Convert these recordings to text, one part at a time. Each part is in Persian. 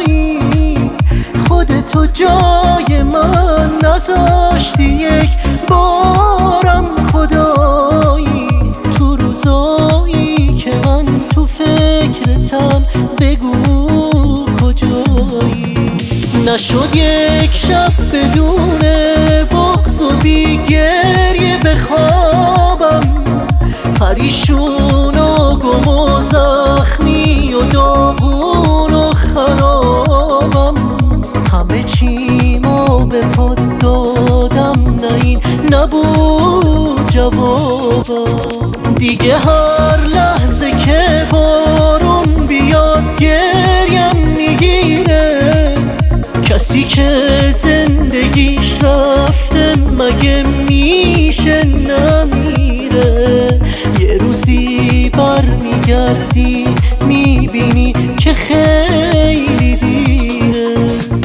کجایی؟ خودتو جای من نذاشتی یک بارم خدایی. تو روزایی که من تو فکرتم بگو کجایی؟ نشد یک شب بدون بغض و بی گریه بخوابم، پریشون و گم و زخمی و داغون و خرابم. همه چیمو به پات دادم، نه این نبود جوابم. دیگه هر لحظه که بارون بیاد گریم میگیره. کسی که زندگیش رفته مگه میشه نمیره؟ یه روزی برمیگردی میبینی که خیلی دیره.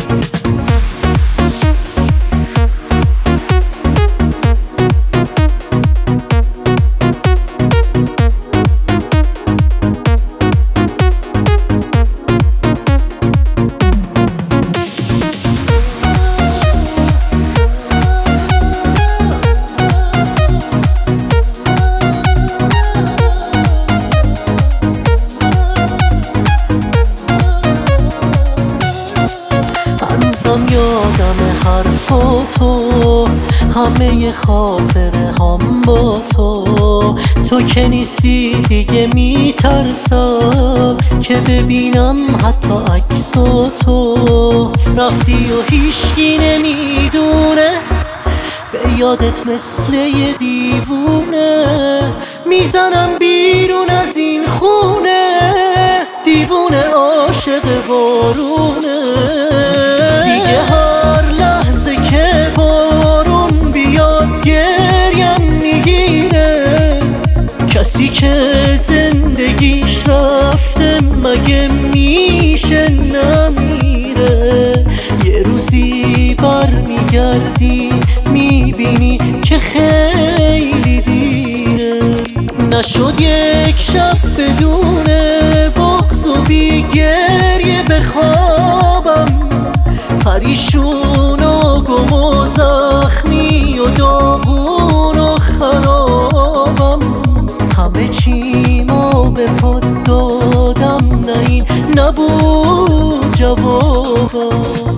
هنوزم یادم حرفاتو، همه خاطره هم با تو. تو که نیستی دیگه میترسم که ببینم حتی عکساتو. رفتی و هیچکی نمیدونه، به یادت مثل یه دیوونه میزنم بیرون از این خونه. دیوونه عاشق بارونه. دیگه هر لحظه که بارون بیاد گریم میگیره. کسی که زندگیش رفته مگه میشه نمیره؟ یه روزی برمیگردی میبینی که خیلی دیره. نشد یک شب بدون بغض و بی گریه بخوابم، پریشون و گم و زخمی و داغون و خرابم. همه چیمو به پات دادم، نه این نبود جوابم.